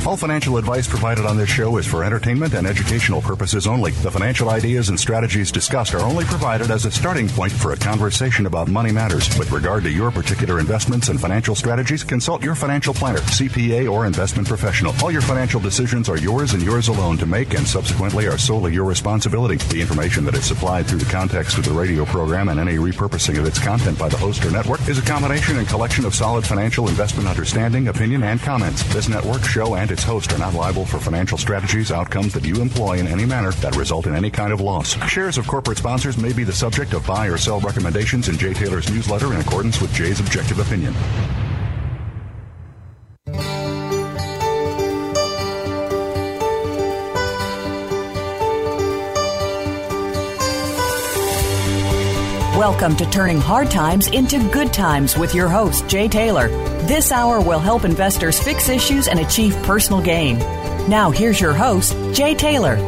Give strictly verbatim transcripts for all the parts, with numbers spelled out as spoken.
All financial advice provided on this show is for entertainment and educational purposes only. The financial ideas and strategies discussed are only provided as a starting point for a conversation about money matters. With regard to your particular investments and financial strategies, consult your financial planner, C P A, or investment professional. All your financial decisions are yours and yours alone to make, and subsequently are solely your responsibility. The information that is supplied through the context of the radio program and any repurposing of its content by the host or network is a combination and collection of solid financial investment understanding, opinion, and comments. This network, show, and its host are not liable for financial strategies, outcomes that you employ in any manner that result in any kind of loss. Shares of corporate sponsors may be the subject of buy or sell recommendations in Jay Taylor's newsletter in accordance with Jay's objective opinion. Welcome to Turning Hard Times into Good Times with your host, Jay Taylor. This hour will help investors fix issues and achieve personal gain. Now, here's your host, Jay Taylor.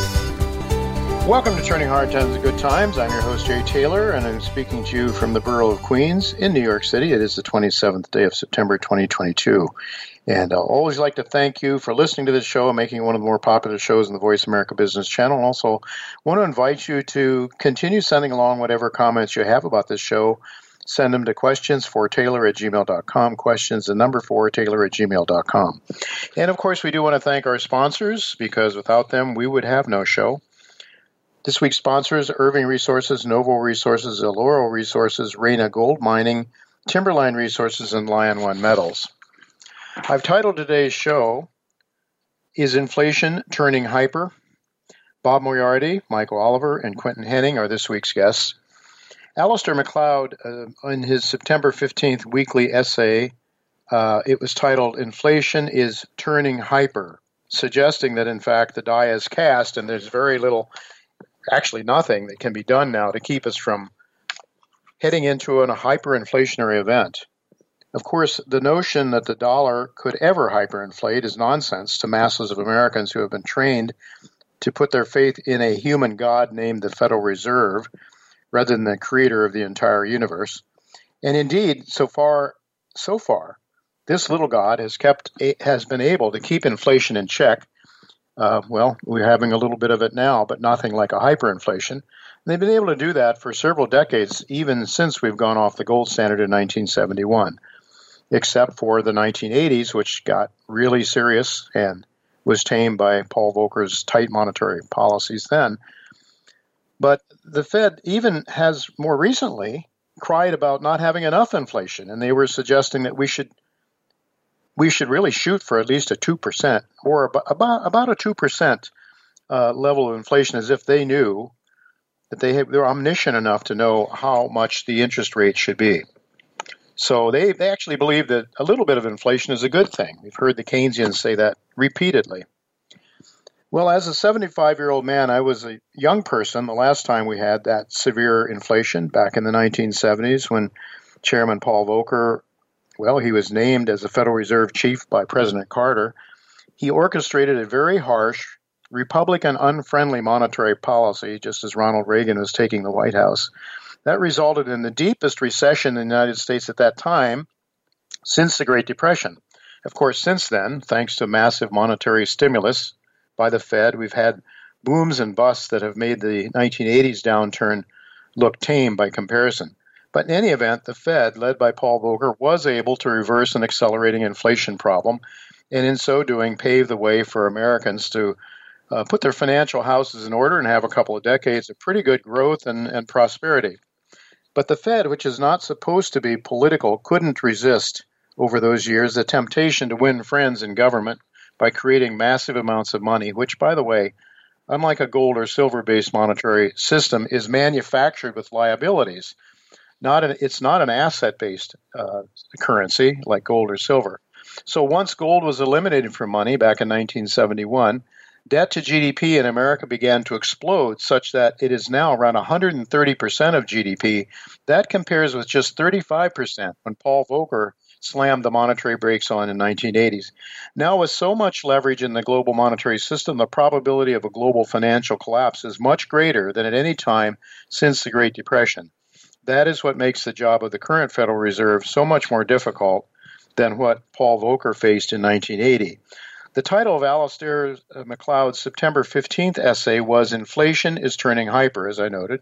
Welcome to Turning Hard Times into Good Times. I'm your host, Jay Taylor, and I'm speaking to you from the borough of Queens in New York City. It is the twenty-seventh day of September, twenty twenty-two. And I'll always like to thank you for listening to this show and making it one of the more popular shows in the Voice America Business Channel. And also want to invite you to continue sending along whatever comments you have about this show. Send them to questions for Taylor at gmail dot com, questions, the number four, Taylor at gmail dot com. And of course, we do want to thank our sponsors, because without them, we would have no show. This week's sponsors: Irving Resources, Novo Resources, Eloro Resources, Reyna Gold Mining, Timberline Resources, and Lion One Metals. I've titled today's show, Is Inflation Turning Hyper? Bob Moriarty, Michael Oliver, and Quentin Henning are this week's guests. Alistair MacLeod, uh, in his September fifteenth weekly essay, uh, it was titled, Inflation is Turning Hyper, suggesting that, in fact, the die is cast and there's very little, actually nothing, that can be done now to keep us from heading into an, a hyperinflationary event. Of course, the notion that the dollar could ever hyperinflate is nonsense to masses of Americans who have been trained to put their faith in a human god named the Federal Reserve rather than the creator of the entire universe. And indeed, so far, so far, this little god has kept has been able to keep inflation in check. Uh, well, we're having a little bit of it now, but nothing like a hyperinflation. And they've been able to do that for several decades, even since we've gone off the gold standard in nineteen seventy-one. Except for the nineteen eighties, which got really serious and was tamed by Paul Volcker's tight monetary policies then. But the Fed even has more recently cried about not having enough inflation, and they were suggesting that we should we should really shoot for at least a two percent or about, about, about a two percent uh, level of inflation, as if they knew that they have, they're omniscient enough to know how much the interest rate should be. So they, they actually believe that a little bit of inflation is a good thing. We've heard the Keynesians say that repeatedly. Well, as a seventy-five-year-old man, I was a young person the last time we had that severe inflation back in the nineteen seventies when Chairman Paul Volcker, well, he was named as the Federal Reserve Chief by President Carter. He orchestrated a very harsh, Republican-unfriendly monetary policy, just as Ronald Reagan was taking the White House. That resulted in the deepest recession in the United States at that time since the Great Depression. Of course, since then, thanks to massive monetary stimulus by the Fed, we've had booms and busts that have made the nineteen eighties downturn look tame by comparison. But in any event, the Fed, led by Paul Volcker, was able to reverse an accelerating inflation problem, and in so doing, pave the way for Americans to uh, put their financial houses in order and have a couple of decades of pretty good growth and, and prosperity. But the Fed, which is not supposed to be political, couldn't resist over those years the temptation to win friends in government by creating massive amounts of money, which, by the way, unlike a gold or silver-based monetary system, is manufactured with liabilities. Not an, it's not an asset-based uh, currency like gold or silver. So once gold was eliminated from money back in nineteen seventy-one, debt to G D P in America began to explode such that it is now around one hundred thirty percent of G D P. That compares with just thirty-five percent when Paul Volcker slammed the monetary brakes on in the nineteen eighties. Now, with so much leverage in the global monetary system, the probability of a global financial collapse is much greater than at any time since the Great Depression. That is what makes the job of the current Federal Reserve so much more difficult than what Paul Volcker faced in nineteen eighty. The title of Alistair MacLeod's September fifteenth essay was Inflation is Turning Hyper, as I noted,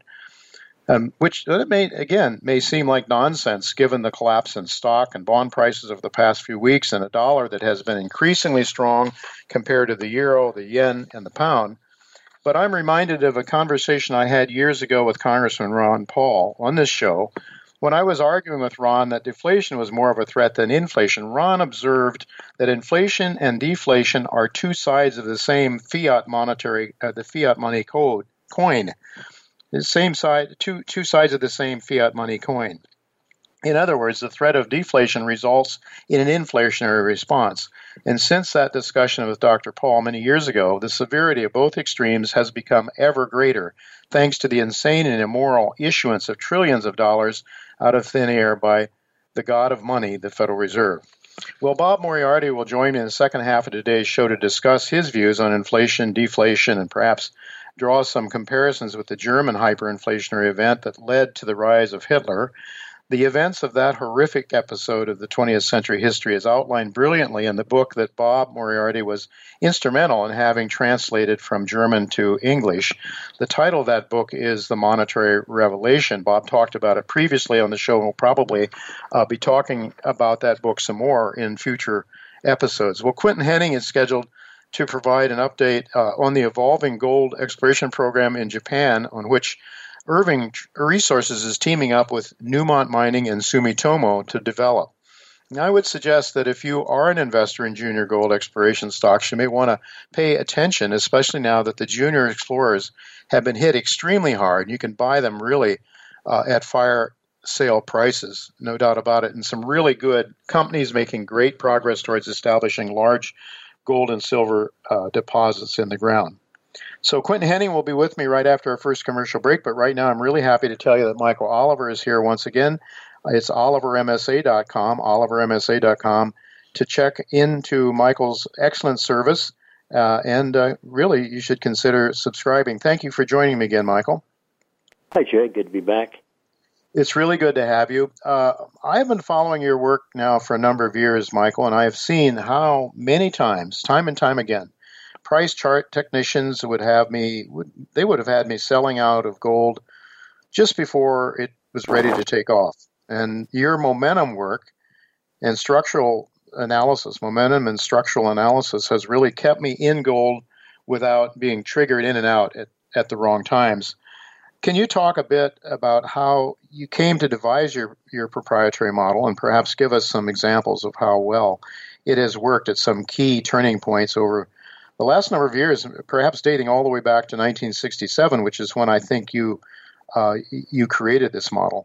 um, which it may, again, may seem like nonsense given the collapse in stock and bond prices over the past few weeks and a dollar that has been increasingly strong compared to the euro, the yen, and the pound. But I'm reminded of a conversation I had years ago with Congressman Ron Paul on this show. When I was arguing with Ron that deflation was more of a threat than inflation, Ron observed that inflation and deflation are two sides of the same fiat monetary, uh, the fiat money code coin. The same side, two two sides of the same fiat money coin. In other words, the threat of deflation results in an inflationary response. And since that discussion with Doctor Paul many years ago, the severity of both extremes has become ever greater, thanks to the insane and immoral issuance of trillions of dollars out of thin air by the god of money, the Federal Reserve. Well, Bob Moriarty will join me in the second half of today's show to discuss his views on inflation, deflation, and perhaps draw some comparisons with the German hyperinflationary event that led to the rise of Hitler. The events of that horrific episode of the twentieth century history is outlined brilliantly in the book that Bob Moriarty was instrumental in having translated from German to English. The title of that book is The Monetary Revelation. Bob talked about it previously on the show, and we'll probably uh, be talking about that book some more in future episodes. Well, Quentin Henning is scheduled to provide an update uh, on the evolving gold exploration program in Japan, on which Irving Resources is teaming up with Newmont Mining and Sumitomo to develop. Now, I would suggest that if you are an investor in junior gold exploration stocks, you may want to pay attention, especially now that the junior explorers have been hit extremely hard. You can buy them really uh, at fire sale prices, no doubt about it, and some really good companies making great progress towards establishing large gold and silver uh, deposits in the ground. So Quentin Henning will be with me right after our first commercial break, but right now I'm really happy to tell you that Michael Oliver is here once again. It's oliver m s a dot com, oliver m s a dot com, to check into Michael's excellent service, uh, and uh, really you should consider subscribing. Thank you for joining me again, Michael. Hi, Jay. Good to be back. It's really good to have you. Uh, I have been following your work now for a number of years, Michael, and I have seen how many times, time and time again, price chart technicians would have me, would, they would have had me selling out of gold just before it was ready to take off. And your momentum work and structural analysis, momentum and structural analysis has really kept me in gold without being triggered in and out at, at the wrong times. Can you talk a bit about how you came to devise your, your proprietary model and perhaps give us some examples of how well it has worked at some key turning points over the last number of years, perhaps dating all the way back to nineteen sixty-seven, which is when I think you uh, you created this model?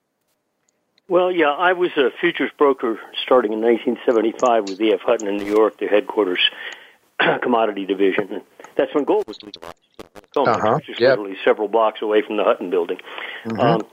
Well, yeah, I was a futures broker starting in nineteen seventy-five with E F. Hutton in New York, the headquarters commodity division. And that's when gold was legalized. Uh-huh. Which is yep. literally several blocks away from the Hutton building. Mm-hmm. Um,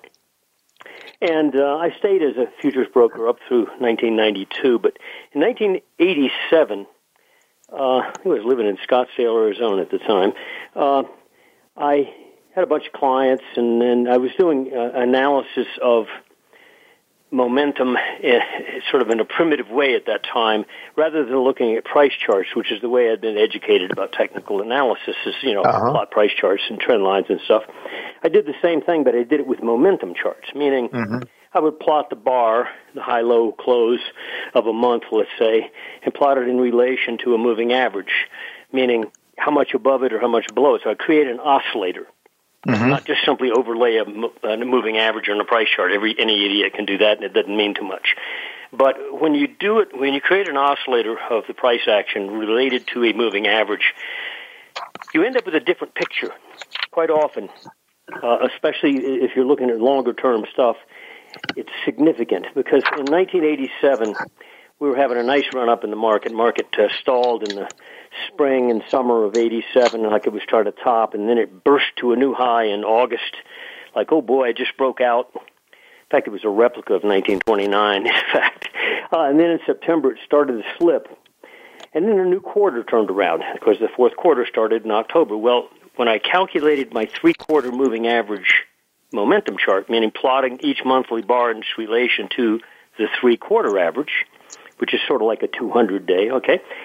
and uh, I stayed as a futures broker up through nineteen ninety-two, but in nineteen eighty-seven, uh, I was living in Scottsdale, Arizona at the time, uh, I had a bunch of clients, and, and I was doing uh, analysis of momentum in, sort of in a primitive way at that time, rather than looking at price charts, which is the way I'd been educated about technical analysis, is, you know, uh-huh. plot price charts and trend lines and stuff. I did the same thing, but I did it with momentum charts, meaning mm-hmm. I would plot the bar, the high-low close of a month, let's say, and plot it in relation to a moving average, meaning how much above it or how much below it. So I create an oscillator. Mm-hmm. Not just simply overlay a, a moving average on a price chart. Every any idiot can do that, and it doesn't mean too much. But when you do it, when you create an oscillator of the price action related to a moving average, you end up with a different picture quite often, uh, especially if you're looking at longer-term stuff. It's significant because in nineteen eighty-seven, we were having a nice run-up in the market. Market uh, stalled in the spring and summer of eighty-seven, like it was trying to top, and then it burst to a new high in August. Like, oh boy, it just broke out. In fact, it was a replica of nineteen twenty-nine, in fact. Uh, and then in September, it started to slip. And then a new quarter turned around, because the fourth quarter started in October. Well, when I calculated my three-quarter moving average momentum chart, meaning plotting each monthly bar in relation to the three-quarter average, which is sort of like a two hundred day, okay?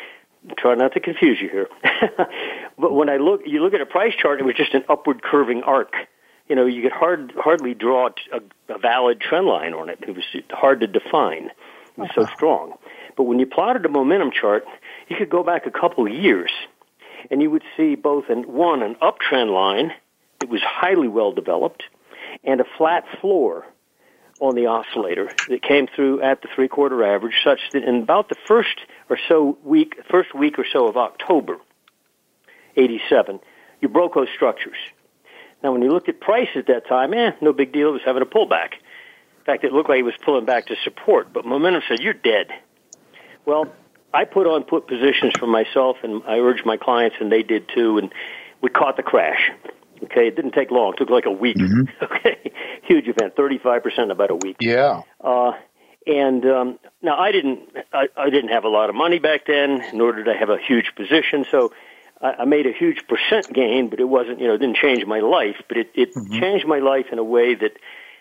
try not to confuse you here. But when I look, you look at a price chart, it was just an upward curving arc. You know, you could hard, hardly draw a, a valid trend line on it. It was hard to define. It was so strong. But when you plotted a momentum chart, you could go back a couple of years, and you would see both, an, one, an uptrend line that was highly well developed, and a flat floor on the oscillator that came through at the three-quarter average, such that in about the first or so week, first week or so of October, eighty-seven, you broke those structures. Now, when you looked at price at that time, eh, no big deal. It was having a pullback. In fact, it looked like it was pulling back to support, but momentum said, you're dead. Well, I put on put positions for myself, and I urged my clients, and they did too, and we caught the crash. Okay, it didn't take long. It took like a week. Mm-hmm. Okay, huge event, thirty-five percent in about a week. Yeah. Uh, and um, now I didn't, I, I didn't have a lot of money back then, nor did I have a huge position. So I, I made a huge percent gain, but it wasn't, you know, it didn't change my life. But it, it mm-hmm. changed my life in a way that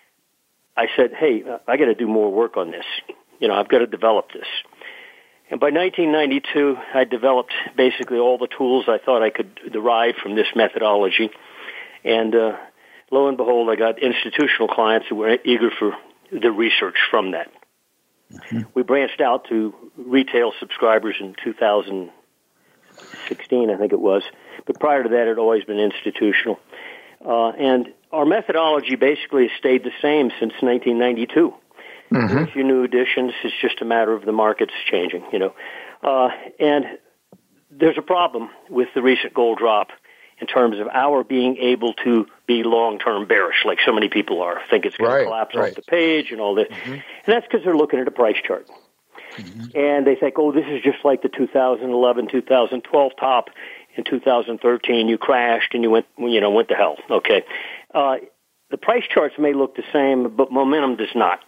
I said, hey, I got to do more work on this. You know, I've got to develop this. And by nineteen ninety-two, I developed basically all the tools I thought I could derive from this methodology. And uh, lo and behold, I got institutional clients who were eager for the research from that. Mm-hmm. We branched out to retail subscribers in two thousand sixteen, I think it was. But prior to that, it had always been institutional. Uh, and our methodology basically has stayed the same since nineteen ninety-two. Mm-hmm. There are a few new additions. It's just a matter of the markets changing, you know. Uh, and there's a problem with the recent gold drop in terms of our being able to be long-term bearish, like so many people are, think it's going right, to collapse right. off the page and all this. Mm-hmm. And that's because they're looking at a price chart. Mm-hmm. And they think, oh, this is just like the two thousand eleven, two thousand twelve top. In two thousand thirteen, you crashed and you went, you know, went to hell. Okay. Uh, the price charts may look the same, but momentum does not.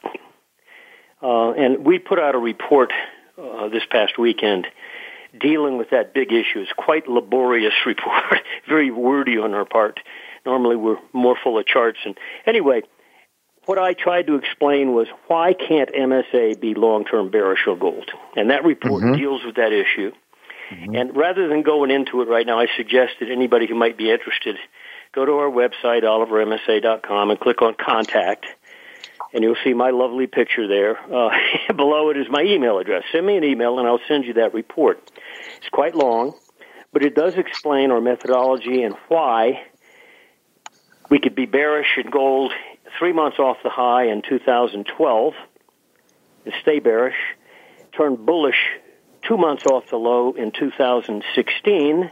Uh, and we put out a report uh, this past weekend dealing with that big issue. It's quite a laborious report, very wordy on our part. Normally we're more full of charts. And anyway, what I tried to explain was why can't M S A be long-term bearish on gold? And that report mm-hmm. deals with that issue. Mm-hmm. And rather than going into it right now, I suggest that anybody who might be interested go to our website, oliver m s a dot com, and click on Contact. And you'll see my lovely picture there. Uh, below it is my email address. Send me an email, and I'll send you that report. It's quite long, but it does explain our methodology and why we could be bearish in gold three months off the high in two thousand twelve and stay bearish, turn bullish two months off the low in two thousand sixteen,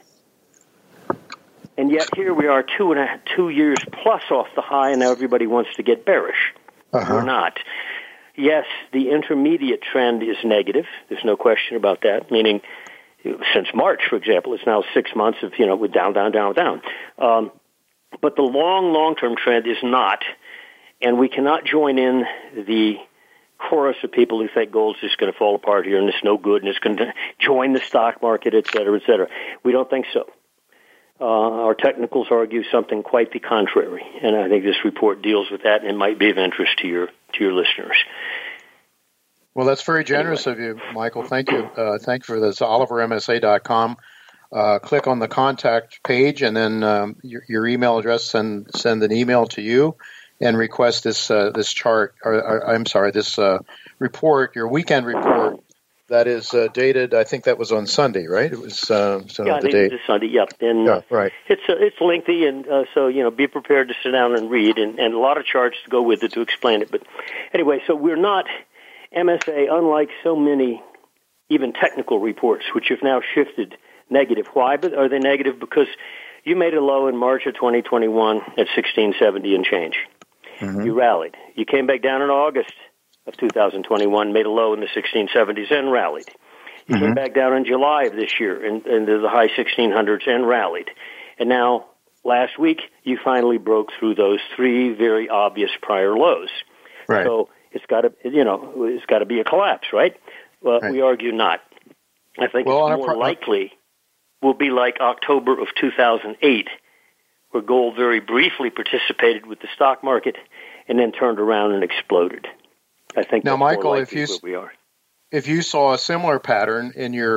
and yet here we are two and a, two years plus off the high, and now everybody wants to get bearish. Uh-huh. We're not. Yes, the intermediate trend is negative. There's no question about that, meaning since March, for example, it's now six months of, you know, with down, down, down, down. Um, but the long, long-term trend is not, and we cannot join in the chorus of people who think gold's just going to fall apart here and it's no good and it's going to join the stock market, et cetera, et cetera. We don't think so. Uh, our technicals argue something quite the contrary, and I think this report deals with that, and it might be of interest to your to your listeners. Well, that's very generous anyway. of you, Michael. Thank you. Uh, thank you for this. oliver m s a dot com. Uh, click on the contact page, and then um, your, your email address. Send send an email to you, and request this uh, this chart. Or, or I'm sorry, this uh, report, your weekend report. That is uh, dated. I think that was on Sunday, right? It was uh, so yeah, the I think day. it was Sunday. Yep, and yeah, right. It's uh, it's lengthy, and uh, so you know, be prepared to sit down and read, and, and a lot of charts to go with it to explain it. But anyway, so we're not M S A, unlike so many, even technical reports, which have now shifted negative. Why? But are they negative? Because you made a low in March of twenty twenty-one at sixteen seventy and change. Mm-hmm. You rallied. You came back down in August of two thousand twenty-one, made a low in the sixteen seventies and rallied. You mm-hmm. came back down in July of this year in, into the high sixteen hundreds and rallied. And now, last week, you finally broke through those three very obvious prior lows. Right. So it's got to, you know, it's got to be a collapse, right? Well, right. we argue not. I think well, it's more pro- likely will be like October of two thousand eight, where gold very briefly participated with the stock market and then turned around and exploded. I think now, Michael, if you where we are. if you saw a similar pattern in your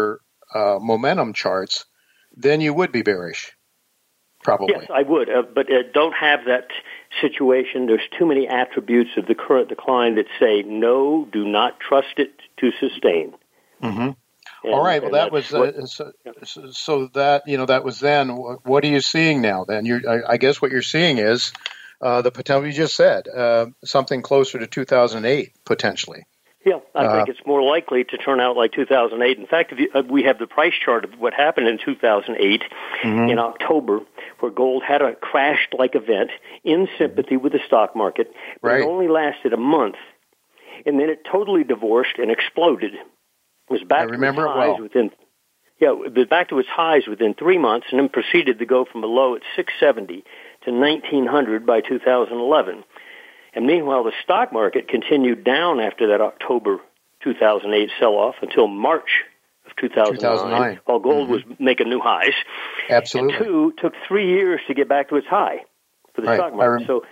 uh, momentum charts, then you would be bearish, probably. Yes, I would, uh, but uh, don't have that situation. There's too many attributes of the current decline that say, no, do not trust it to sustain. Mm-hmm. And, all right. Well, that was what, uh, so, yeah. so that you know that was then. What are you seeing now? Then you're, I, I guess what you're seeing is uh, the potential. You just said uh, something closer to two thousand eight potentially. Yeah, I uh, think it's more likely to turn out like two thousand eight. In fact, if you, uh, we have the price chart of what happened in two thousand eight mm-hmm. in October, where gold had a crashed-like event in sympathy with the stock market, but right. it only lasted a month, and then it totally divorced and exploded. It was back I remember to its it highs well. within yeah, it was back to its highs within three months, and then proceeded to go from a low at six seventy to nineteen hundred by two thousand eleven. And meanwhile, the stock market continued down after that October two thousand eight sell-off until March of two thousand nine, two thousand nine. While gold mm-hmm. was making new highs. Absolutely. And two, took three years to get back to its high for the right. stock market. Rem- so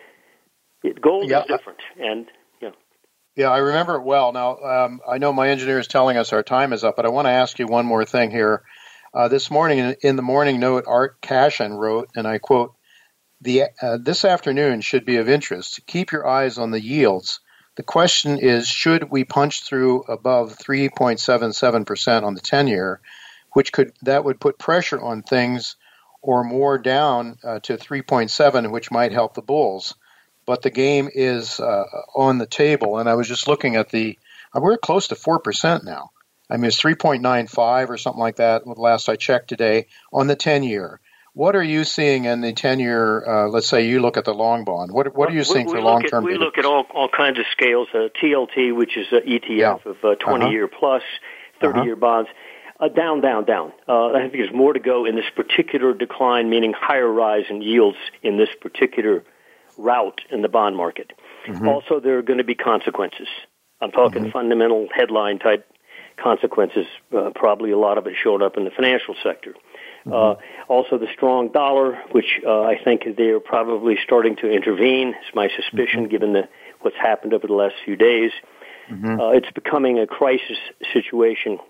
it, gold yeah, is different. And yeah. Yeah, I remember it well. Now, um, I know my engineer is telling us our time is up, but I want to ask you one more thing here. Uh, this morning, in, in the morning note, Art Cashin wrote, and I quote, The, uh, this afternoon should be of interest. Keep your eyes on the yields. The question is, should we punch through above three point seven seven percent on the ten-year, which could that would put pressure on things, or more down uh, to three point seven, which might help the bulls. But the game is uh, on the table, and I was just looking at the uh, – we're close to four percent now. I mean, it's three point nine five or something like that last I checked today on the ten-year. What are you seeing in the ten-year, uh, let's say you look at the long bond. What what are you seeing we, we for long-term? At, we look at all, all kinds of scales, uh, T L T, which is an E T F yeah. of uh, twenty-year uh-huh. plus, thirty-year uh-huh. bonds, uh, down, down, down. Uh, I think there's more to go in this particular decline, meaning higher rise in yields in this particular route in the bond market. Mm-hmm. Also, there are going to be consequences. I'm talking mm-hmm. fundamental headline-type consequences, uh, probably a lot of it showed up in the financial sector. Mm-hmm. Uh, also, the strong dollar, which uh, I think they are probably starting to intervene. It's my suspicion, mm-hmm. given the, what's happened over the last few days. Mm-hmm. Uh, it's becoming a crisis situation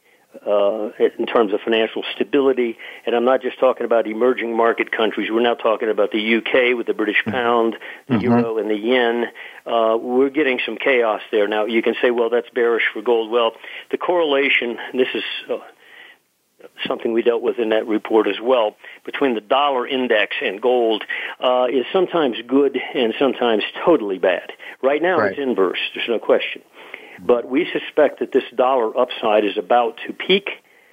uh, in terms of financial stability. And I'm not just talking about emerging market countries. We're now talking about the U K with the British pound, the mm-hmm. euro, and the yen. Uh, we're getting some chaos there. Now, you can say, well, that's bearish for gold. Well, the correlation, and this is Uh, something we dealt with in that report as well, between the dollar index and gold uh, is sometimes good and sometimes totally bad. Right now right. it's inverse, there's no question. But we suspect that this dollar upside is about to peak,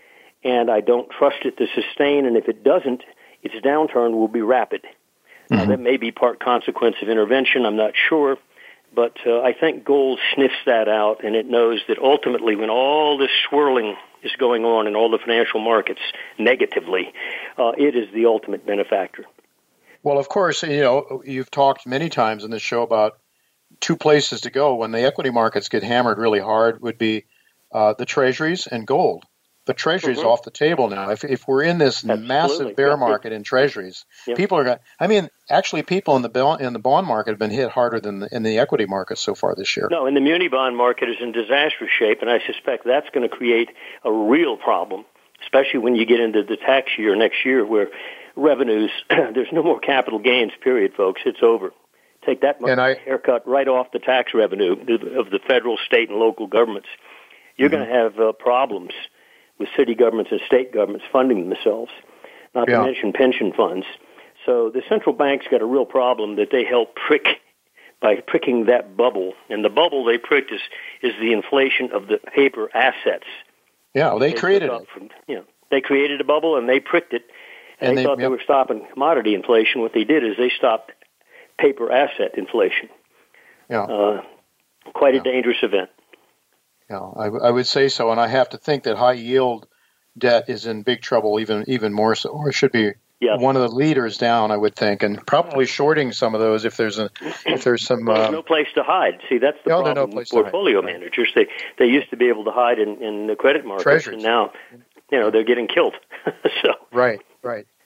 and I don't trust it to sustain, and if it doesn't, its downturn will be rapid. Mm-hmm. Now, that may be part consequence of intervention, I'm not sure, but uh, I think gold sniffs that out, and it knows that ultimately when all this swirling is going on in all the financial markets negatively, uh, it is the ultimate benefactor. Well, of course, you know, you've talked many times in this show about two places to go when the equity markets get hammered really hard would be uh, the treasuries and gold. But treasuries mm-hmm. off the table now. If if we're in this Absolutely. massive bear market in treasuries, yep. people are going. I mean, actually, people in the bond, in the bond market have been hit harder than the, in the equity market so far this year. No, and the muni bond market is in disastrous shape, and I suspect that's going to create a real problem, especially when you get into the tax year next year, where revenues there's no more capital gains. Period, folks. It's over. Take that much I, haircut right off the tax revenue of the federal, state, and local governments. You're mm-hmm. going to have uh, problems with city governments and state governments funding themselves, not yeah. to mention pension funds. So the central bank's got a real problem that they help prick by pricking that bubble. And the bubble they pricked is, is the inflation of the paper assets. Yeah, well, they, they created it. From, you know, they created a bubble and they pricked it. And, and they, they thought yep. they were stopping commodity inflation. What they did is they stopped paper asset inflation. Yeah. Uh, quite a yeah. dangerous event. Yeah, I, I would say so, and I have to think that high yield debt is in big trouble, even even more so, or it should be yeah. one of the leaders down, I would think, and probably shorting some of those if there's a if there's some. Well, there's uh, no place to hide. See, that's the no, problem no with portfolio right. managers. They they used to be able to hide in, in the credit markets, Treasuries. and now, you know, they're getting killed. so right, right, right.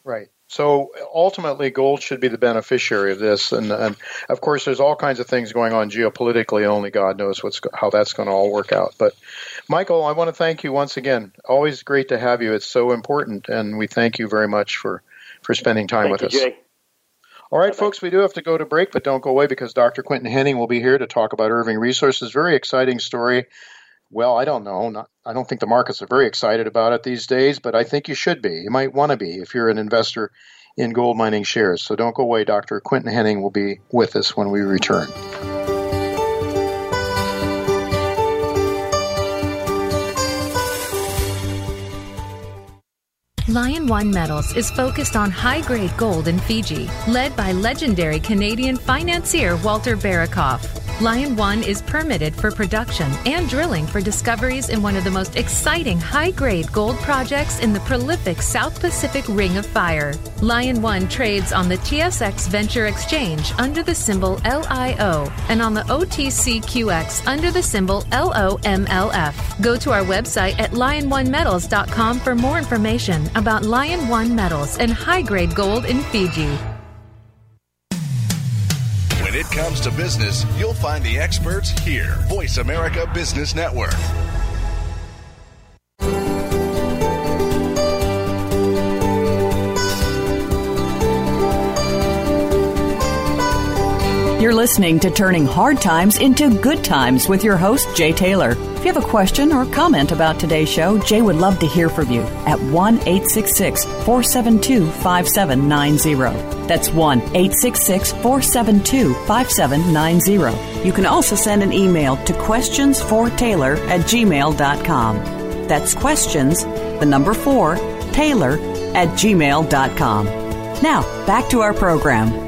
So ultimately, gold should be the beneficiary of this, and, and of course, there's all kinds of things going on geopolitically. Only God knows what's how that's going to all work out. But Michael, I want to thank you once again. Always great to have you. It's so important, and we thank you very much for, for spending time thank with you, us. Jay. All right, folks, we do have to go to break, but don't go away because Doctor Quinton Henning will be here to talk about Irving Resources. Very exciting story. Well, I don't know. Not, I don't think the markets are very excited about it these days, but I think you should be. You might want to be if you're an investor in gold mining shares. So don't go away. Doctor Quinton Henning will be with us when we return. Lion One Metals is focused on high-grade gold in Fiji, led by legendary Canadian financier Walter Barakoff. Lion One is permitted for production and drilling for discoveries in one of the most exciting high-grade gold projects in the prolific South Pacific Ring of Fire. Lion One trades on the T S X Venture Exchange under the symbol L I O and on the O T C Q X under the symbol L O M L F. Go to our website at lion one metals dot com for more information about Lion One Metals and high-grade gold in Fiji. When it comes to business, you'll find the experts here. Voice America Business Network. You're listening to Turning Hard Times into Good Times with your host, Jay Taylor. If you have a question or comment about today's show, Jay would love to hear from you at one eight six six, four seven two, five seven nine zero. That's one eight six six, four seven two, five seven nine zero. You can also send an email to questions for taylor at gmail dot com. That's questions, the number four, Taylor at gmail dot com. Now, back to our program.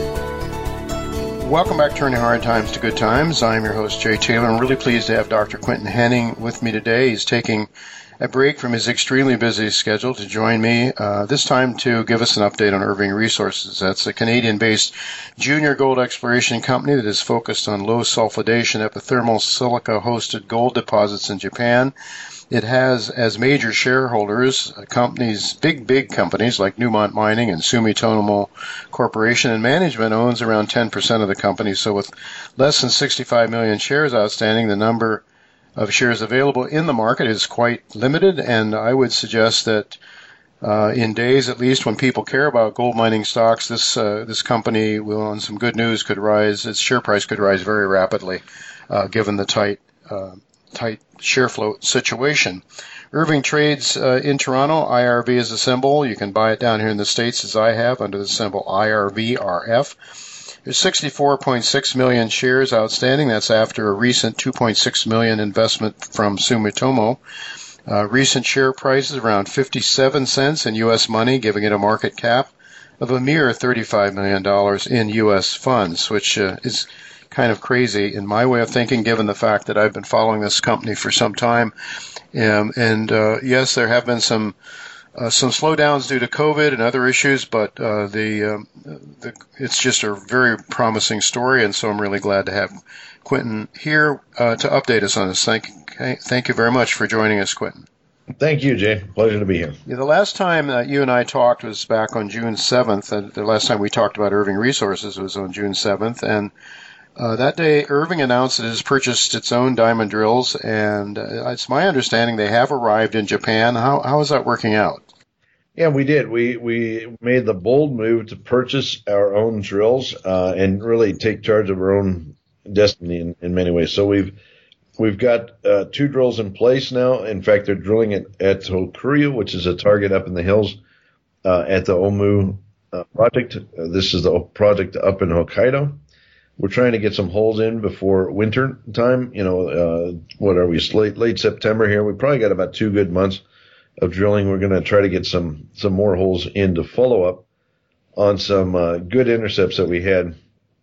Welcome back to Turning Hard Times to Good Times. I'm your host, Jay Taylor. I'm really pleased to have Doctor Quinton Henning with me today. He's taking a break from his extremely busy schedule to join me, uh, this time to give us an update on Irving Resources. That's a Canadian-based junior gold exploration company that is focused on low sulfidation epithermal silica-hosted gold deposits in Japan. It has as major shareholders companies, big, big companies like Newmont Mining and Sumitomo Corporation, and management owns around ten percent of the company. So with less than sixty-five million shares outstanding, the number of shares available in the market is quite limited, and I would suggest that uh, in days, at least, when people care about gold mining stocks, this uh, this company will, on some good news, could rise. Its share price could rise very rapidly, uh, given the tight uh, tight share float situation. Irving trades uh, in Toronto. I R V is a symbol. You can buy it down here in the States, as I have, under the symbol I R V R F. There's sixty-four point six million shares outstanding. That's after a recent two point six million investment from Sumitomo. Uh, recent share price is around fifty-seven cents in U S money, giving it a market cap of a mere thirty-five million dollars in U S funds, which uh, is kind of crazy in my way of thinking, given the fact that I've been following this company for some time. Um, and uh, yes, there have been some uh, some slowdowns due to COVID and other issues, but uh, the, um, the it's just a very promising story, and so I'm really glad to have Quinton here uh, to update us on this. Thank, thank you very much for joining us, Quinton. Thank you, Jay. Pleasure to be here. Yeah, the last time that you and I talked was back on June seventh. And the last time we talked about Irving Resources was on June seventh, and Uh, that day, Irving announced it has purchased its own diamond drills, and uh, it's my understanding they have arrived in Japan. How how is that working out? Yeah, we did. We we made the bold move to purchase our own drills uh, and really take charge of our own destiny in, in many ways. So we've we've got uh, two drills in place now. In fact, they're drilling it at Hokuryu, which is a target up in the hills uh, at the Omu uh, project. Uh, this is the project up in Hokkaido. We're trying to get some holes in before winter time. You know, uh, what are we, late, late September here? We probably got about two good months of drilling. We're going to try to get some, some more holes in to follow up on some uh, good intercepts that we had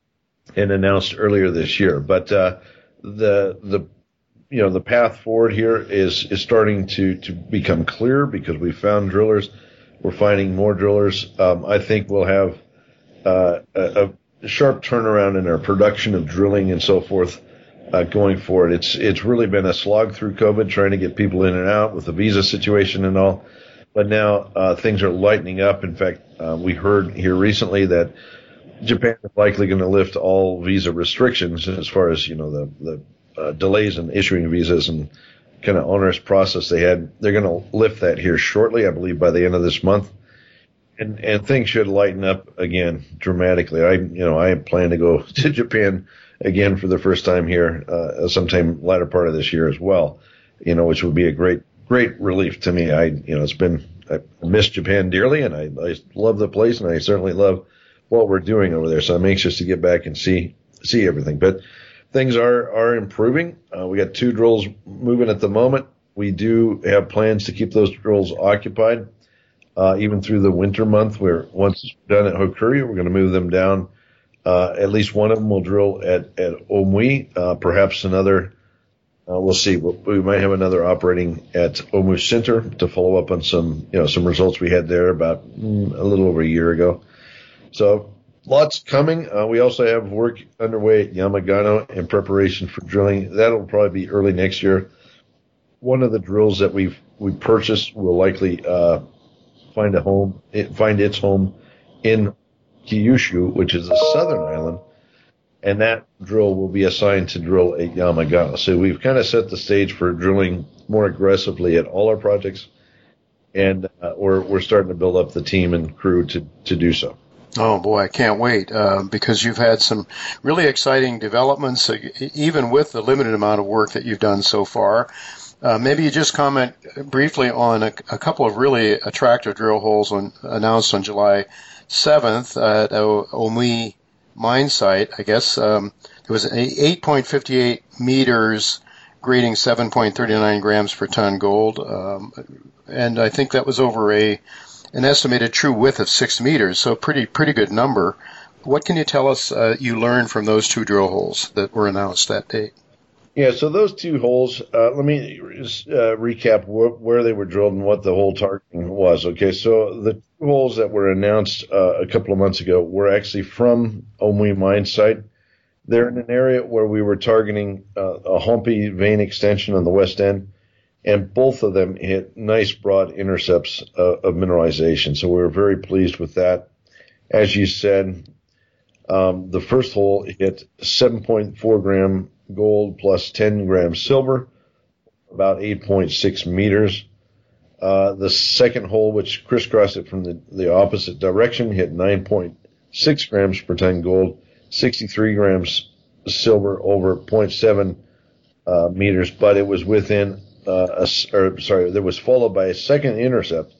and announced earlier this year. But uh, the, the, you know, the path forward here is, is starting to, to become clear because we found drillers. We're finding more drillers. Um, I think we'll have uh, a, a sharp turnaround in our production of drilling and so forth uh, going forward. It's it's really been a slog through COVID, trying to get people in and out with the visa situation and all. but now uh, things are lightening up. In fact, uh, we heard here recently that Japan is likely going to lift all visa restrictions as far as, you know, the, the uh, delays in issuing visas and kind of onerous process they had. They're going to lift that here shortly, I believe, by the end of this month. And, and things should lighten up again dramatically. I, you know, I plan to go to Japan again for the first time here, uh, sometime latter part of this year as well, you know, which would be a great, great relief to me. I, you know, it's been, I miss Japan dearly, and I, I love the place, and I certainly love what we're doing over there. So I'm anxious to get back and see, see everything. But things are, are improving. Uh, we got two drills moving at the moment. We do have plans to keep those drills occupied, uh, even through the winter month, where once it's done at Hokuri, we're going to move them down. Uh, at least one of them will drill at, at Omui, uh, perhaps another, uh, we'll see. We might have another operating at Omu Center to follow up on some, you know, some results we had there about mm, a little over a year ago. So lots coming. Uh, we also have work underway at Yamagano in preparation for drilling. That'll probably be early next year. One of the drills that we've we purchased will likely uh, find a home, it, find its home in Kyushu, which is a southern island, and that drill will be assigned to drill at Yamagano. So we've kind of set the stage for drilling more aggressively at all our projects, and uh, we're we're starting to build up the team and crew to to do so. Oh, boy, I can't wait, uh, because you've had some really exciting developments, uh, even with the limited amount of work that you've done so far. Uh, maybe you just comment briefly on a, a couple of really attractive drill holes on, announced on July seventh at o- Omui mine site, I guess. Um, it was eight point five eight meters, grading seven point three nine grams per ton gold, um, and I think that was over a an estimated true width of six meters, so pretty pretty good number. What can you tell us uh, you learned from those two drill holes that were announced that date? Yeah, so those two holes, uh, let me just, uh, recap wh- where they were drilled and what the hole targeting was. Okay, so the two holes that were announced uh, a couple of months ago were actually from Omui mine site. They're in an area where we were targeting uh, a Hompi vein extension on the west end, and both of them hit nice broad intercepts uh, of mineralization. So we were very pleased with that. As you said, um, the first hole hit seven point four gram gold plus ten grams silver, about eight point six meters. Uh, the second hole, which crisscrossed it from the, the opposite direction, hit nine point six grams per ton gold, sixty-three grams silver over zero point seven uh, meters, but it was within Uh, a, or, sorry, there was followed by a second intercept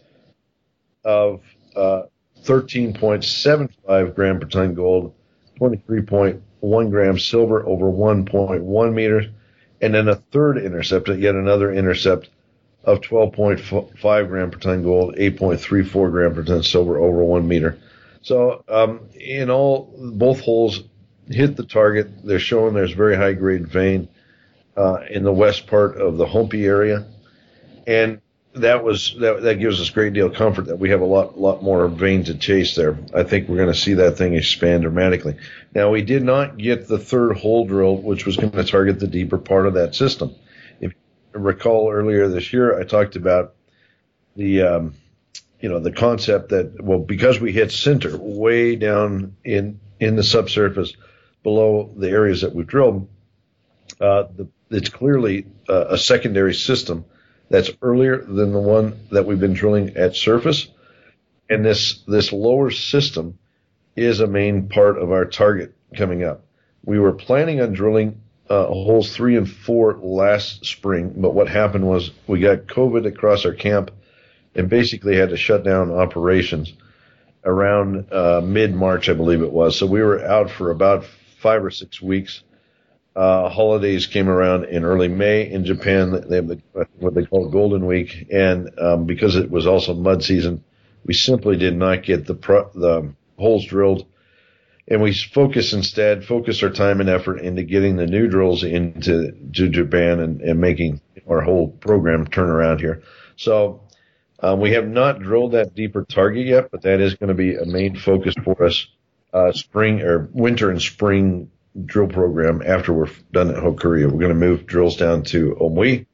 of uh, thirteen point seven five gram per ton gold, twenty-three point one grams silver over one point one meters, and then a third intercept, yet another intercept of twelve point five gram per ton gold, eight point three four gram per ton silver over one meter. So um, in all, both holes hit the target. They're showing there's very high grade vein Uh, in the west part of the Hompi area, and that was that, that gives us a great deal of comfort that we have a lot lot more vein to chase there. I think we're going to see that thing expand dramatically. Now, we did not get the third hole drill, which was going to target the deeper part of that system. If you recall earlier this year, I talked about the um, you know the concept that, well, because we hit center way down in in the subsurface below the areas that we've drilled, uh, the it's clearly uh, a secondary system that's earlier than the one that we've been drilling at surface. And this, this lower system is a main part of our target coming up. We were planning on drilling uh, holes three and four last spring, but what happened was we got COVID across our camp and basically had to shut down operations around uh, mid-March, I believe it was. So we were out for about five or six weeks. Uh, holidays came around in early May in Japan. They have the, what they call Golden Week, and um, because it was also mud season, we simply did not get the pro- the holes drilled, and we focused instead, focused our time and effort into getting the new drills into to Japan and, and making our whole program turn around here. So um, we have not drilled that deeper target yet, but that is going to be a main focus for us, uh, spring or winter and spring drill program after we're done at Hokuri. We're going to move drills down to Omui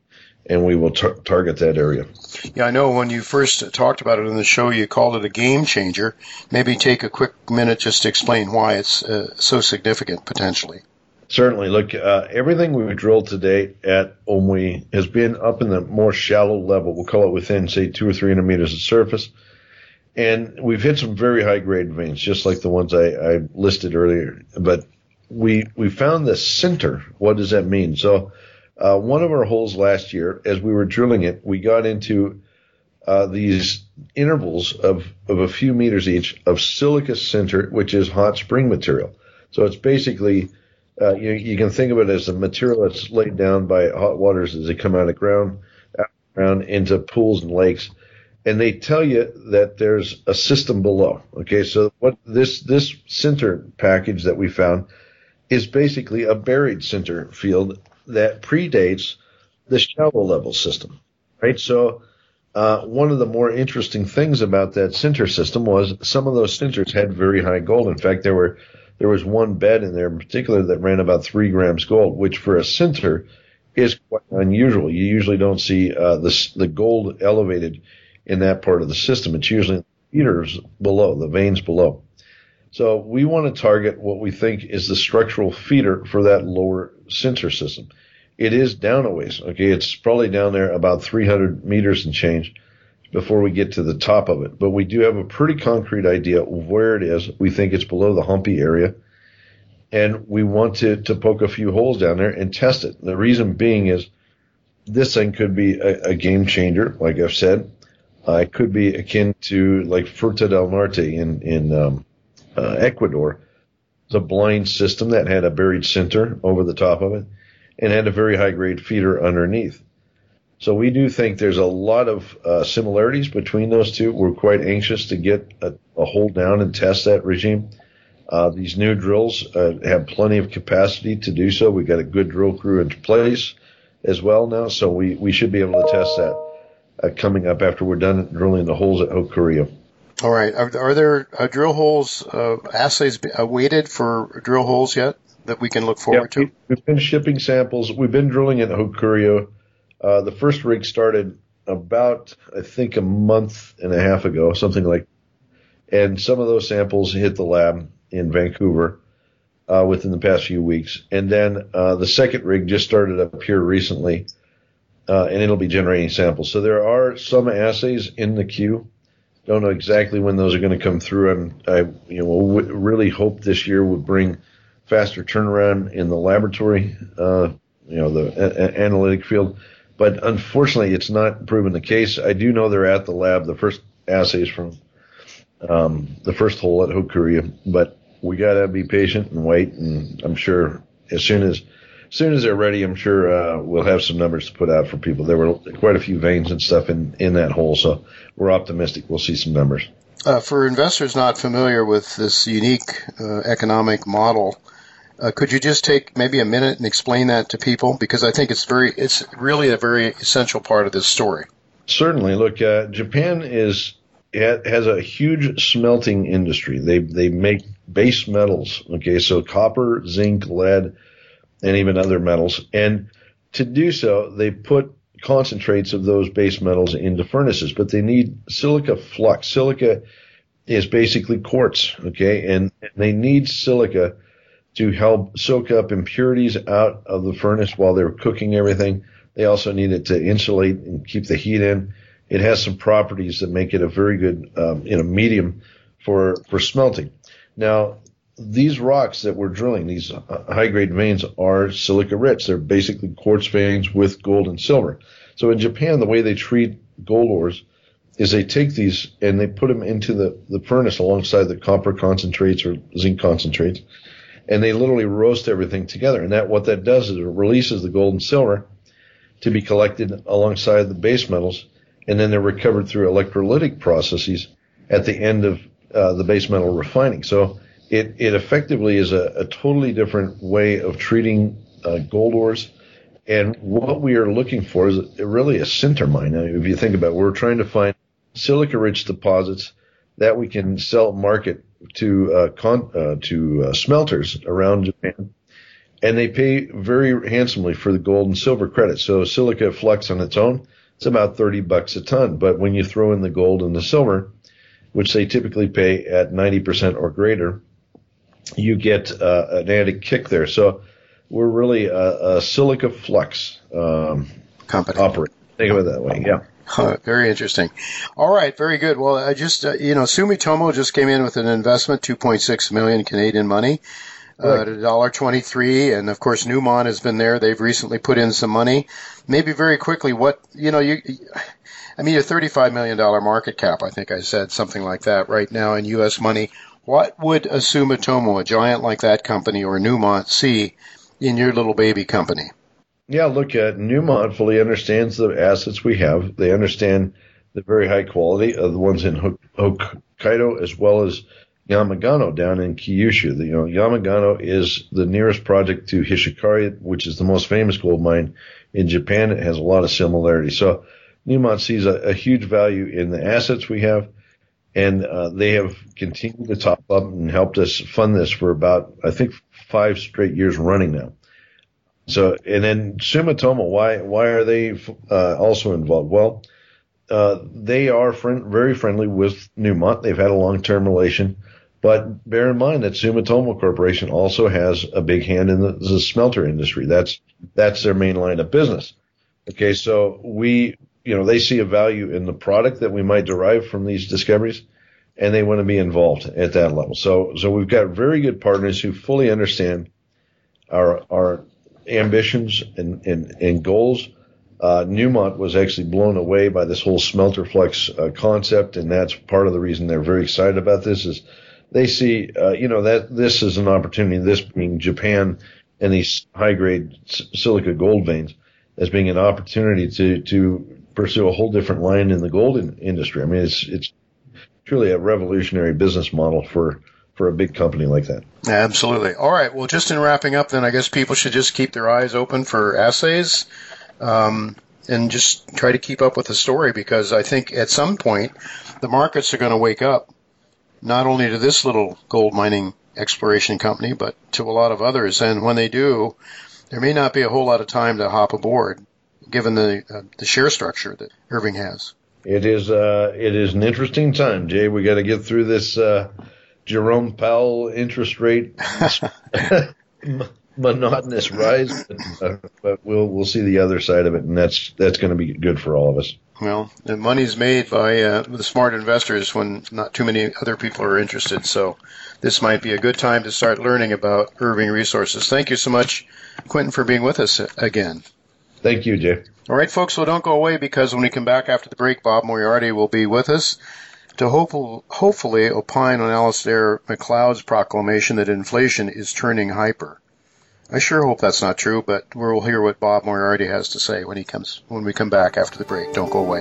and we will tar- target that area. Yeah, I know when you first talked about it in the show, you called it a game changer. Maybe take a quick minute just to explain why it's uh, so significant potentially. Certainly. Look, uh, everything we've drilled to date at Omui has been up in the more shallow level. We'll call it within, say, two or three hundred meters of surface. And we've hit some very high-grade veins, just like the ones I, I listed earlier. But we we found the center. What does that mean? So uh, one of our holes last year, as we were drilling it, we got into uh, these intervals of, of a few meters each of silica sinter, which is hot spring material. So it's basically... Uh, you, you can think of it as the material that's laid down by hot waters as they come out of ground, out of ground into pools and lakes, and they tell you that there's a system below. Okay, so what this this sinter package that we found is basically a buried sinter field that predates the shallow level system, right? So uh, one of the more interesting things about that sinter system was some of those sinters had very high gold. In fact, there were There was one bed in there in particular that ran about three grams gold, which for a sinter is quite unusual. You usually don't see uh, the the gold elevated in that part of the system. It's usually in the feeders below, the veins below. So we want to target what we think is the structural feeder for that lower sinter system. It is down a ways. Okay, it's probably down there about three hundred meters and change before we get to the top of it. But we do have a pretty concrete idea of where it is. We think it's below the humpy area. And we want to, to poke a few holes down there and test it. The reason being is this thing could be a, a game changer, like I've said. Uh, it could be akin to like Fruta del Norte in, in um, uh, Ecuador. It's a blind system that had a buried sinter over the top of it and had a very high-grade feeder underneath. So we do think there's a lot of uh, similarities between those two. We're quite anxious to get a, a hole down and test that regime. Uh, these new drills uh, have plenty of capacity to do so. We've got a good drill crew in place as well now, so we, we should be able to test that uh, coming up after we're done drilling the holes at Hokuria. All right. Are, are there uh, drill holes, uh, assays awaited for drill holes yet that we can look forward yeah, to? We've been shipping samples. We've been drilling at Hokuria. Uh, the first rig started about, I think, a month and a half ago, something like that. And some of those samples hit the lab in Vancouver uh, within the past few weeks. And then uh, the second rig just started up here recently, uh, and it'll be generating samples. So there are some assays in the queue. Don't know exactly when those are going to come through. I'm, I you know, w- really hope this year would bring faster turnaround in the laboratory, uh, you know, the a- a- analytic field. But unfortunately, it's not proven the case. I do know they're at the lab, the first assays from um, the first hole at Hokuria. But we got to be patient and wait. And I'm sure as soon as, as soon as they're ready, I'm sure uh, we'll have some numbers to put out for people. There were quite a few veins and stuff in, in that hole, so we're optimistic we'll see some numbers. Uh, for investors not familiar with this unique uh, economic model, Uh, could you just take maybe a minute and explain that to people? Because I think it's very, it's really a very essential part of this story. Certainly. Look, uh, Japan is has a huge smelting industry. They they make base metals. Okay, so copper, zinc, lead, and even other metals. And to do so, they put concentrates of those base metals into furnaces, but they need silica flux. Silica is basically quartz. Okay, and they need silica to help soak up impurities out of the furnace while they're cooking everything. They also need it to insulate and keep the heat in. It has some properties that make it a very good, um, you know, medium for, for smelting. Now, these rocks that we're drilling, these high-grade veins, are silica rich. They're basically quartz veins with gold and silver. So in Japan, the way they treat gold ores is they take these and they put them into the, the furnace alongside the copper concentrates or zinc concentrates, and they literally roast everything together. And that what that does is it releases the gold and silver to be collected alongside the base metals, and then they're recovered through electrolytic processes at the end of uh, the base metal refining. So it, it effectively is a, a totally different way of treating uh, gold ores. And what we are looking for is really a sinter mine. Now, if you think about it, we're trying to find silica-rich deposits that we can sell market to uh, con- uh, to uh, smelters around Japan, and they pay very handsomely for the gold and silver credit. So silica flux on its own, it's about thirty bucks a ton. But when you throw in the gold and the silver, which they typically pay at ninety percent or greater, you get uh, an added kick there. So we're really a, a silica flux um, company. Operator. Think of it that way, yeah. Uh, very interesting. All right, very good. Well, I just, uh, you know, Sumitomo just came in with an investment, two point six million Canadian money, uh, at one dollar twenty-three, and of course Newmont has been there. They've recently put in some money. Maybe very quickly, what, you know, you, I mean, a thirty-five million dollars market cap, I think I said, something like that right now in U S money. What would a Sumitomo, a giant like that company, or Newmont see in your little baby company? Yeah, look, at Newmont fully understands the assets we have. They understand the very high quality of the ones in Hokkaido as well as Yamagano down in Kyushu. The, you know, Yamagano is the nearest project to Hishikari, which is the most famous gold mine in Japan. It has a lot of similarities. So Newmont sees a, a huge value in the assets we have, and uh, they have continued to top up and helped us fund this for about, I think, five straight years running now. So, and then Sumitomo, why, why are they, uh, also involved? Well, uh, they are friend, very friendly with Newmont. They've had a long-term relation, but bear in mind that Sumitomo Corporation also has a big hand in the, the smelter industry. That's, that's their main line of business. Okay. So we, you know, they see a value in the product that we might derive from these discoveries, and they want to be involved at that level. So, so we've got very good partners who fully understand our, our, ambitions and, and, and goals. Uh, Newmont was actually blown away by this whole smelter flux uh, concept, and that's part of the reason they're very excited about this. Is they see, uh, you know, that this is an opportunity, this being Japan and these high-grade silica gold veins, as being an opportunity to to pursue a whole different line in the gold in, industry. I mean, it's it's truly a revolutionary business model for for a big company like that. Absolutely. All right. Well, just in wrapping up, then I guess people should just keep their eyes open for assays, um, and just try to keep up with the story, because I think at some point the markets are going to wake up, not only to this little gold mining exploration company, but to a lot of others. And when they do, there may not be a whole lot of time to hop aboard, given the uh, the share structure that Irving has. It is uh, it is an interesting time, Jay. We got to get through this uh, Jerome Powell interest rate monotonous rise, but, uh, but we'll we'll see the other side of it, and that's that's going to be good for all of us. Well, the money's made by uh, the smart investors when not too many other people are interested. So this might be a good time to start learning about Irving Resources. Thank you so much, Quentin, for being with us again. Thank you, Jay. All right, folks, well, don't go away, because when we come back after the break, Bob Moriarty will be with us to hope, hopefully opine on Alistair MacLeod's proclamation that inflation is turning hyper. I sure hope that's not true, but we'll hear what Bob Moriarty has to say when he comes when we come back after the break. Don't go away.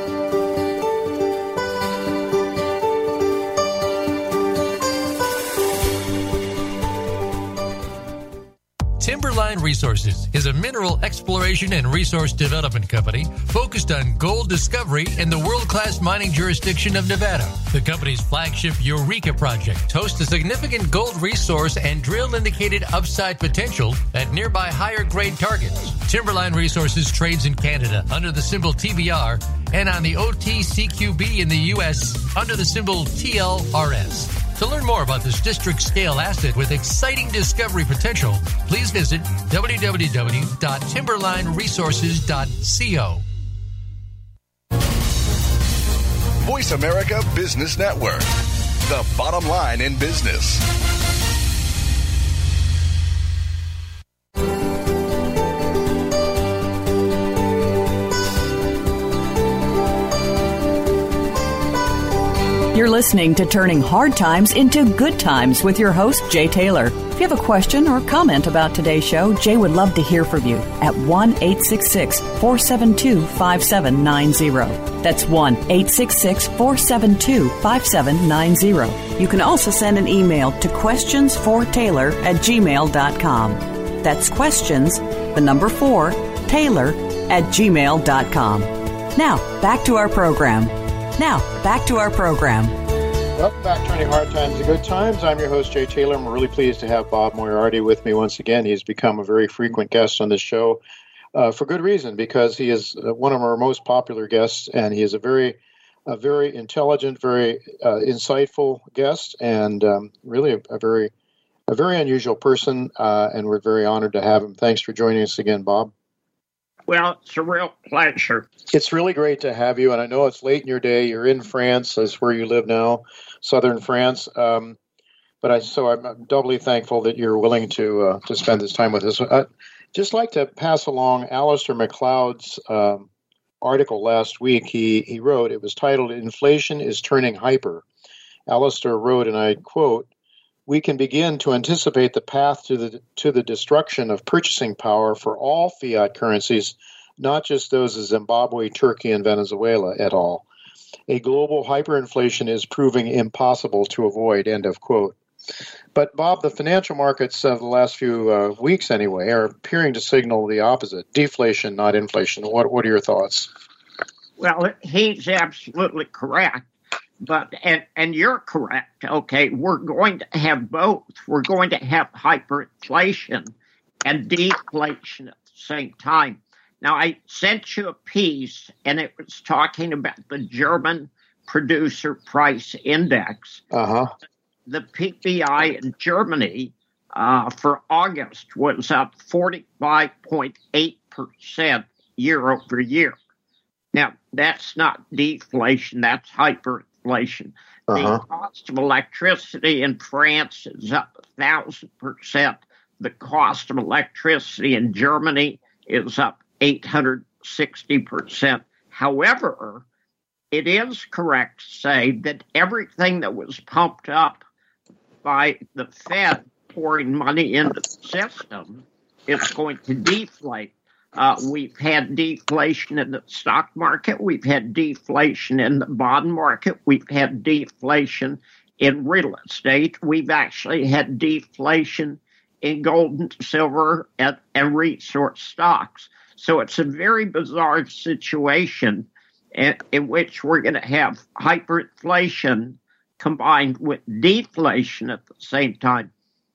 Timberline Resources is a mineral exploration and resource development company focused on gold discovery in the world-class mining jurisdiction of Nevada. The company's flagship Eureka project hosts a significant gold resource and drill-indicated upside potential at nearby higher-grade targets. Timberline Resources trades in Canada under the symbol T B R and on the O T C Q B in the U S under the symbol T L R S. To learn more about this district-scale asset with exciting discovery potential, please visit w w w dot timberline resources dot co. Voice America Business Network, the bottom line in business. You're listening to Turning Hard Times into Good Times with your host, Jay Taylor. If you have a question or comment about today's show, Jay would love to hear from you at one eight six six, four seven two, five seven nine zero. That's one eight six six, four seven two, five seven nine zero. You can also send an email to questions for taylor at gmail dot com. That's questions, the number four, Taylor at gmail dot com. Now, back to our program. Now, back to our program. Welcome back to Turning Hard Times to Good Times. I'm your host, Jay Taylor. I'm really pleased to have Bob Moriarty with me once again. He's become a very frequent guest on this show uh, for good reason, because he is uh, one of our most popular guests, and he is a very, a very intelligent, very uh, insightful guest, and um, really a, a very, a very unusual person. Uh, and we're very honored to have him. Thanks for joining us again, Bob. Well, it's a real pleasure. It's really great to have you, and I know it's late in your day. You're in France, that's where you live now, southern France. Um, but I so I'm doubly thankful that you're willing to uh, to spend this time with us. I'd just like to pass along Alistair MacLeod's um, article last week. He he wrote, it was titled, "Inflation is Turning Hyper." Alistair wrote, and I quote, "We can begin to anticipate the path to the to the destruction of purchasing power for all fiat currencies, not just those of Zimbabwe, Turkey, and Venezuela et al. A global hyperinflation is proving impossible to avoid," end of quote. But, Bob, the financial markets of the last few uh, weeks, anyway, are appearing to signal the opposite, deflation, not inflation. What, what are your thoughts? Well, he's absolutely correct. But, and, and you're correct, okay, we're going to have both. We're going to have hyperinflation and deflation at the same time. Now, I sent you a piece, and it was talking about the German Producer Price Index. Uh-huh. The P P I in Germany uh, for August was up forty-five point eight percent year over year. Now, that's not deflation, that's hyperinflation. Uh-huh. The cost of electricity in France is up one thousand percent. The cost of electricity in Germany is up eight hundred sixty percent. However, it is correct to say that everything that was pumped up by the Fed pouring money into the system is going to deflate. Uh, we've had deflation in the stock market. We've had deflation in the bond market. We've had deflation in real estate. We've actually had deflation in gold and silver and, and resource stocks. So it's a very bizarre situation in, in which we're going to have hyperinflation combined with deflation at the same time.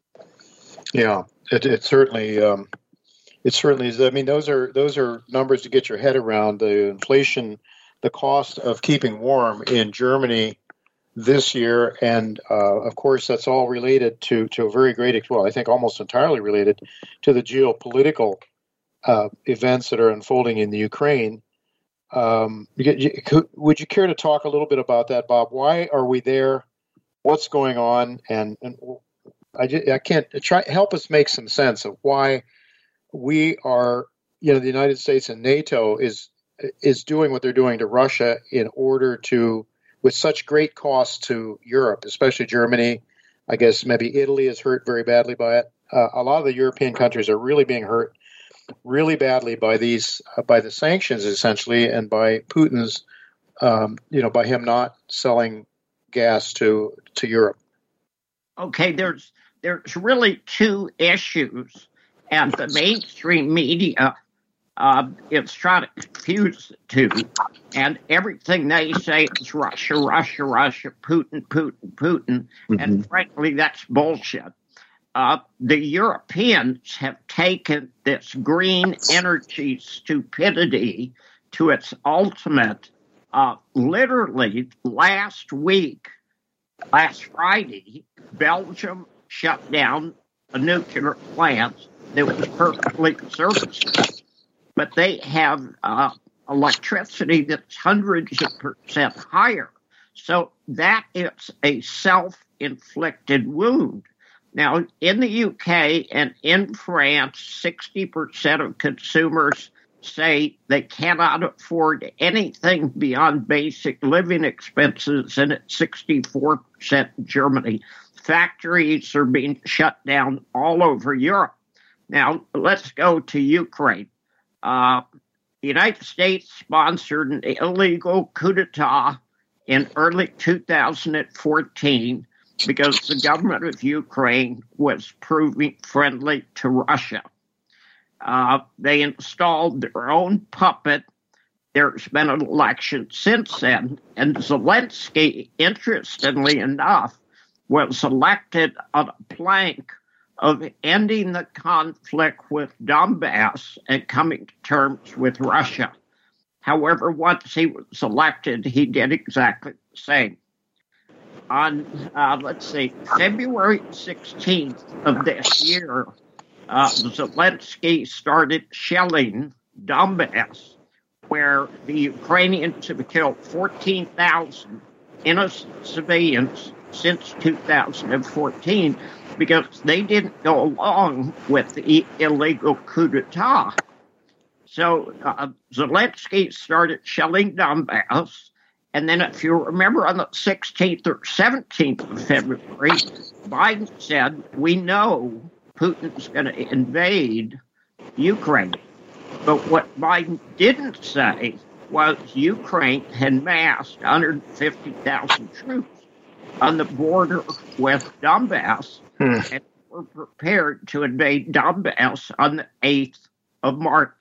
Yeah, it, it certainly um, it certainly is. I mean, those are those are numbers to get your head around. The inflation, the cost of keeping warm in Germany this year, and uh, of course, that's all related to to a very great, well, I think almost entirely related to the geopolitical uh, events that are unfolding in the Ukraine. Um, would you care to talk a little bit about that, Bob? Why are we there? What's going on? And, and I, just, I can't try help us make some sense of why we are, you know, the United States and NATO is is doing what they're doing to Russia in order to, with such great costs to Europe, especially Germany. I guess maybe Italy is hurt very badly by it. Uh, a lot of the European countries are really being hurt really badly by these, uh, by the sanctions essentially, and by Putin's, um, you know, by him not selling gas to to Europe. Okay, there's there's really two issues, and the mainstream media uh, is trying to confuse the two, and everything they say is Russia, Russia, Russia, Putin, Putin, Putin, mm-hmm. and frankly, that's bullshit. Uh, the Europeans have taken this green energy stupidity to its ultimate. Uh, literally, last week, last Friday, Belgium shut down a nuclear plant that was perfectly serviceable. But they have uh, electricity that's hundreds of percent higher. So that is a self-inflicted wound. Now, in the U K and in France, sixty percent of consumers say they cannot afford anything beyond basic living expenses, and it's sixty-four percent in Germany. Factories are being shut down all over Europe. Now, let's go to Ukraine. Uh, the United States sponsored an illegal coup d'etat in early two thousand fourteen because the government of Ukraine was proving friendly to Russia. Uh, they installed their own puppet there's been an election since then, and Zelensky, interestingly enough, was elected on a plank of ending the conflict with Donbass and coming to terms with Russia. However, once he was elected, he did exactly the same. On, uh, let's see, February sixteenth of this year, uh, Zelensky started shelling Donbass, where the Ukrainians have killed fourteen thousand innocent civilians since two thousand fourteen because they didn't go along with the illegal coup d'etat. So uh, Zelensky started shelling Donbass, and then if you remember on the sixteenth or seventeenth of February, Biden said, we know Putin's going to invade Ukraine. But what Biden didn't say was Ukraine had massed one hundred fifty thousand troops on the border with Donbass hmm. and were prepared to invade Donbass on the eighth of March.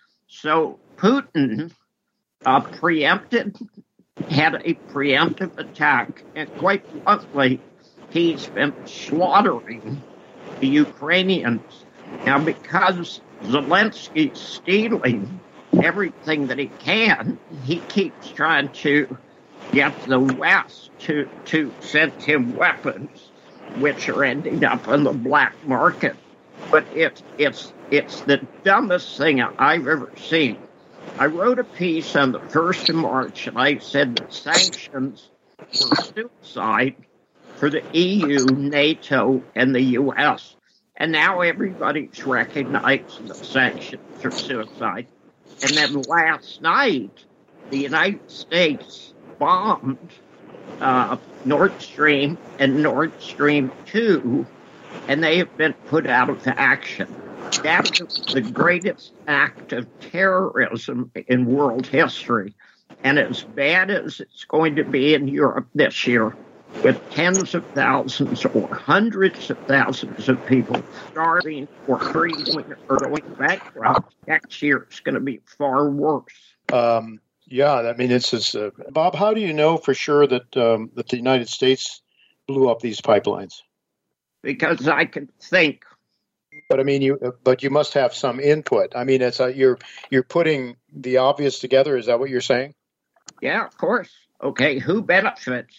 So Putin uh, preempted, had a preemptive attack, and quite bluntly, he's been slaughtering the Ukrainians. Now, because Zelensky's stealing everything that he can, he keeps trying to get the West to, to send him weapons, which are ending up on the black market. But it, it's it's the dumbest thing I've ever seen. I wrote a piece on the first of March, and I said that sanctions were suicide for the E U, NATO, and the U S. And now everybody's recognizing the sanctions are suicide. And then last night, the United States bombed uh, Nord Stream and Nord Stream two, and they have been put out of action. That is the greatest act of terrorism in world history. And as bad as it's going to be in Europe this year, with tens of thousands or hundreds of thousands of people starving or freezing or going bankrupt, next year it's going to be far worse. Um, yeah, I mean, it's just, uh, Bob, how do you know for sure that um, that the United States blew up these pipelines? Because I can think. But I mean, you but you must have some input. I mean, it's a, you're you're putting the obvious together. Is that what you're saying? Yeah, of course. Okay, who benefits?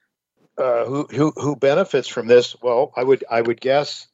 Uh, who who who benefits from this? Well, I would I would guess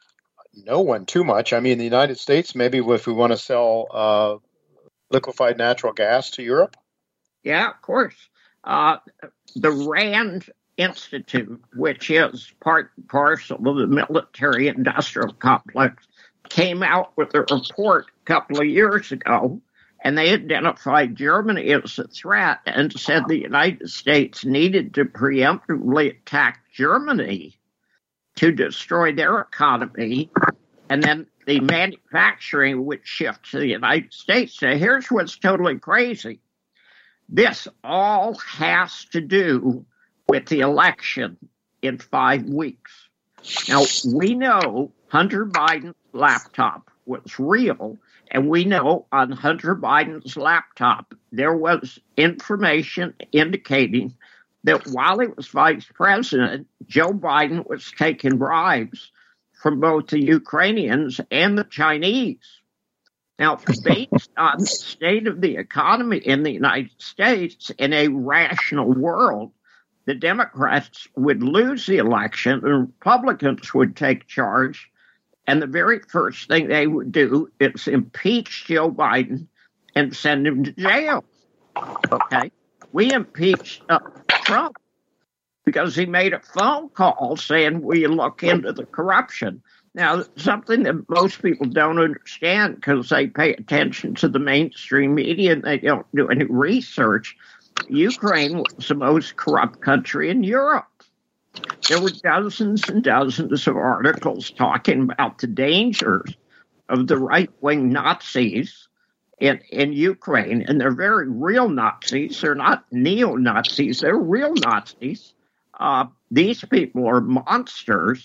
no one too much. I mean, the United States, maybe if we want to sell uh, liquefied natural gas to Europe. Yeah, of course. Uh, the RAND Institute, which is part and parcel of the military-industrial complex, came out with a report a couple of years ago, and they identified Germany as a threat and said the United States needed to preemptively attack Germany to destroy their economy, and then the manufacturing would shift to the United States. So here's what's totally crazy. This all has to do with the election in five weeks. Now, we know Hunter Biden's laptop was real, and we know on Hunter Biden's laptop there was information indicating that while he was vice president, Joe Biden was taking bribes from both the Ukrainians and the Chinese. Now, based on the state of the economy in the United States, in a rational world, the Democrats would lose the election, the Republicans would take charge, and the very first thing they would do is impeach Joe Biden and send him to jail. Okay? We impeached uh, Trump because he made a phone call saying, will you look into the corruption? Now, something that most people don't understand because they pay attention to the mainstream media and they don't do any research. Ukraine was the most corrupt country in Europe. There were dozens and dozens of articles talking about the dangers of the right-wing Nazis in, in Ukraine, and they're very real Nazis. They're not neo-Nazis. They're real Nazis. Uh, these people are monsters,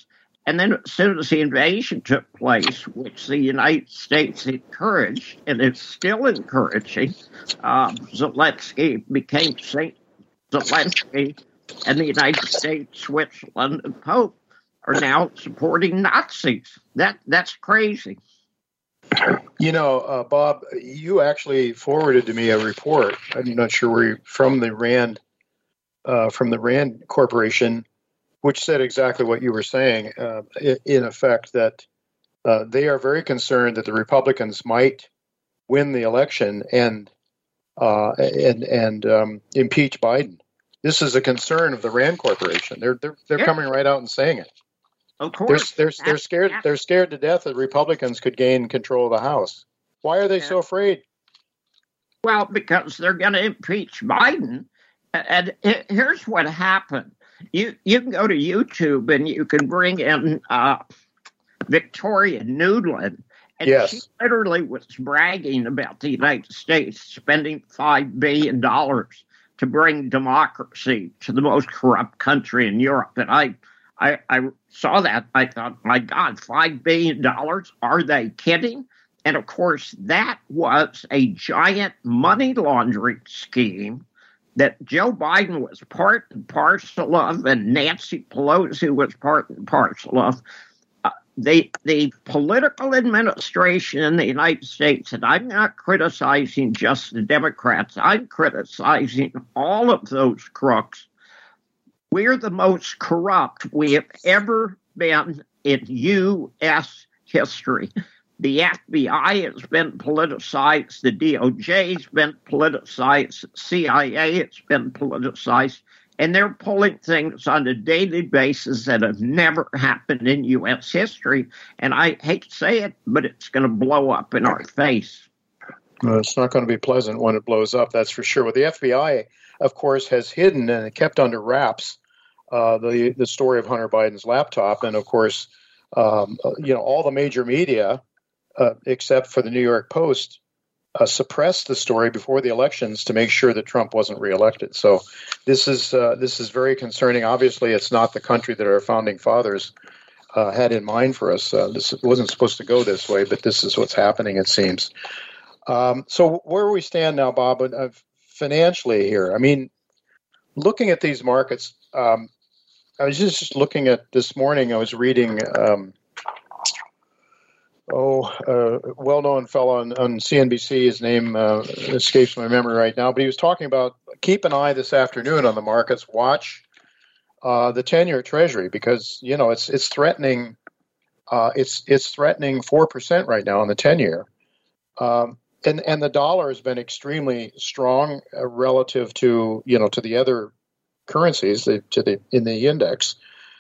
And then as soon as the invasion took place, which the United States encouraged, and is still encouraging, uh, Zelensky became Saint Zelensky, and the United States, Switzerland, and Pope are now supporting Nazis. That That's crazy. You know, uh, Bob, you actually forwarded to me a report. I'm not sure where you, from the Rand, uh, from the Rand Corporation, which said exactly what you were saying, uh, in effect, that uh, they are very concerned that the Republicans might win the election and uh, and and um, impeach Biden. This is a concern of the Rand Corporation. They're they're they're yeah. coming right out and saying it. Of course, they're they're, they're scared. They're scared to death that Republicans could gain control of the House. Why are they yeah. so afraid? Well, because they're going to impeach Biden. And here's what happened. You you can go to YouTube and you can bring in uh, Victoria Nuland. And yes. she literally was bragging about the United States spending five billion dollars to bring democracy to the most corrupt country in Europe. And I, I, I saw that. I thought, my God, five billion dollars? Are they kidding? And, of course, that was a giant money laundering scheme that Joe Biden was part and parcel of, and Nancy Pelosi was part and parcel of. Uh, the, the political administration in the United States, and I'm not criticizing just the Democrats, I'm criticizing all of those crooks. We're the most corrupt we have ever been in U S history. The F B I has been politicized. The D O J has been politicized. C I A has been politicized. And they're pulling things on a daily basis that have never happened in U S history. And I hate to say it, but it's going to blow up in our face. Well, it's not going to be pleasant when it blows up, that's for sure. Well, the F B I, of course, has hidden and kept under wraps uh, the, the story of Hunter Biden's laptop. And, of course, um, you know, all the major media, Uh, except for the New York Post, uh, suppressed the story before the elections to make sure that Trump wasn't reelected. So this is uh, this is very concerning. Obviously, it's not the country that our founding fathers uh, had in mind for us. Uh, this wasn't supposed to go this way, but this is what's happening, it seems. Um, so where we stand now, Bob, uh, financially here, I mean, looking at these markets, um, I was just looking at this morning, I was reading um, Oh, a uh, well-known fellow on, on C N B C, his name uh, escapes my memory right now, but he was talking about keep an eye this afternoon on the markets, watch uh, the ten-year Treasury, because, you know, it's it's threatening uh, it's it's threatening four percent right now on the ten-year. Um, and, and the dollar has been extremely strong uh, relative to, you know, to the other currencies, the, to the in the index.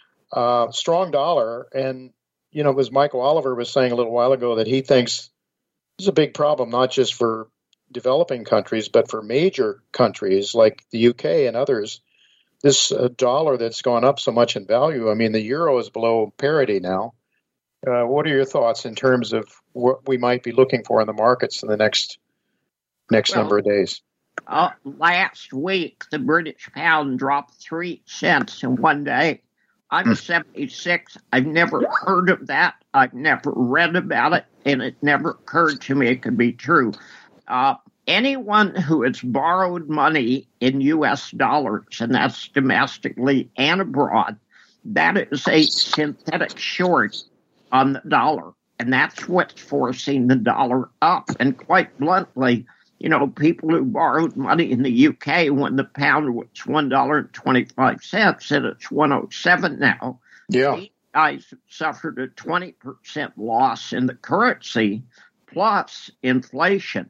Uh, strong dollar, and you know, as Michael Oliver was saying a little while ago, that he thinks this is a big problem, not just for developing countries, but for major countries like the U K and others. This uh, dollar that's gone up so much in value, I mean, the euro is below parity now. Uh, what are your thoughts in terms of what we might be looking for in the markets in the next next well, number of days? Uh, last week, the British pound dropped three cents in one day. I'm seventy-six. I've never heard of that. I've never read about it, and it never occurred to me it could be true. Uh, anyone who has borrowed money in U S dollars, and that's domestically and abroad, that is a synthetic short on the dollar, and that's what's forcing the dollar up. And quite bluntly, you know, people who borrowed money in the U K when the pound was one dollar and twenty-five cents and it's one oh seven now. Yeah. These guys suffered a twenty percent loss in the currency plus inflation.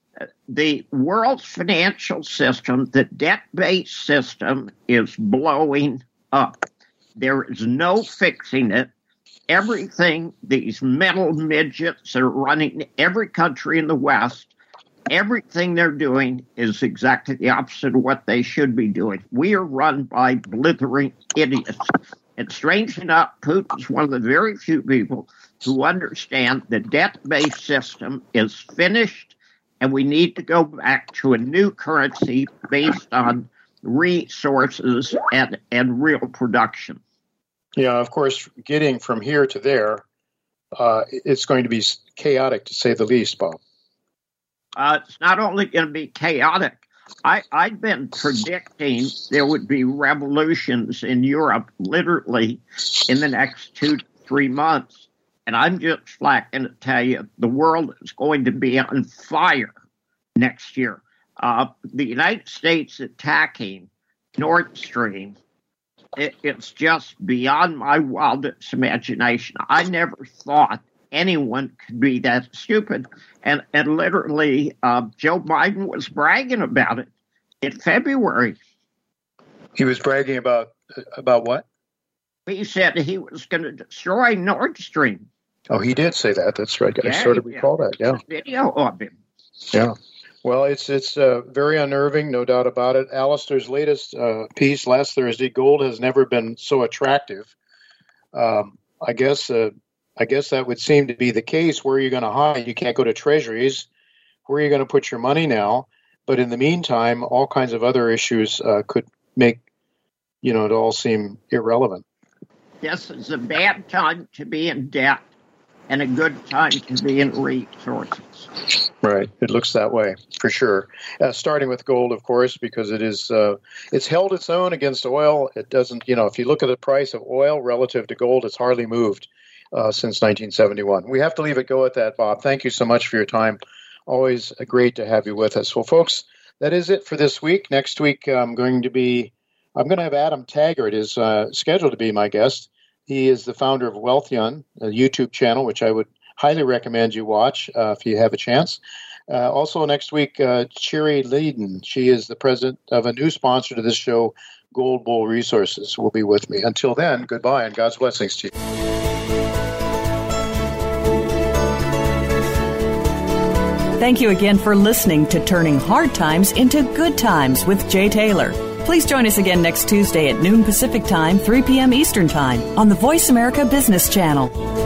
The world's financial system, the debt-based system, is blowing up. There is no fixing it. Everything, these metal midgets are running every country in the West. Everything they're doing is exactly the opposite of what they should be doing. We are run by blithering idiots. And strange enough, Putin's one of the very few people who understand the debt-based system is finished, and we need to go back to a new currency based on resources and, and real production. Yeah, of course, getting from here to there, uh, it's going to be chaotic, to say the least, Bob. Uh, it's not only going to be chaotic. I, I'd been predicting there would be revolutions in Europe literally in the next two to three months. And I'm just flat going to tell you, the world is going to be on fire next year. Uh, the United States attacking Nord Stream, it, it's just beyond my wildest imagination. I never thought anyone could be that stupid. And, and literally, uh, Joe Biden was bragging about it in February. He was bragging about about what? He said he was going to destroy Nord Stream. Oh, he did say that. That's right. I Yeah, sort of yeah. recall that. Yeah. Video of him. Yeah. Well, it's it's uh, very unnerving, no doubt about it. Alistair's latest uh, piece last Thursday, gold has never been so attractive. Um, I guess uh, I guess that would seem to be the case. Where are you going to hide? You can't go to treasuries. Where are you going to put your money now? But in the meantime, all kinds of other issues uh, could make, you know, it all seem irrelevant. This is a bad time to be in debt and a good time to be in resources. Right. It looks that way, for sure. Uh, starting with gold, of course, because it is, uh, it's held its own against oil. It doesn't, you know, if you look at the price of oil relative to gold, it's hardly moved uh, since nineteen seventy-one. We have to leave it go at that, Bob. Thank you so much for your time. Always great to have you with us. Well, folks, that is it for this week. Next week, I'm going to be, I'm going to have Adam Taggart is uh, scheduled to be my guest. He is the founder of Wealthion, a YouTube channel, which I would highly recommend you watch uh, if you have a chance. Uh, also next week, uh, Cherry Leiden. She is the president of a new sponsor to this show, Gold Bull Resources, will be with me. Until then, goodbye and God's blessings to you. Thank you again for listening to Turning Hard Times into Good Times with Jay Taylor. Please join us again next Tuesday at noon Pacific Time, three p.m. Eastern Time on the Voice America Business Channel.